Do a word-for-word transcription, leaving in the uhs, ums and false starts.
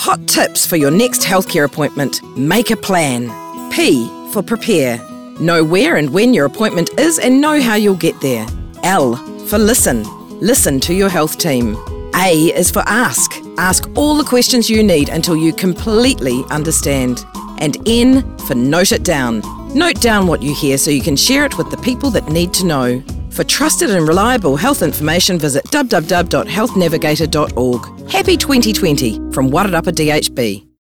Hot tips for your next healthcare appointment. Make a plan. P for prepare. Know where and when your appointment is and know how you'll get there. L for listen. Listen to your health team. A is for ask. Ask all the questions you need until you completely understand. And N for note it down. Note down what you hear so you can share it with the people that need to know. For trusted and reliable health information, visit w w w dot health navigator dot org. Happy twenty twenty from Wairarapa D H B.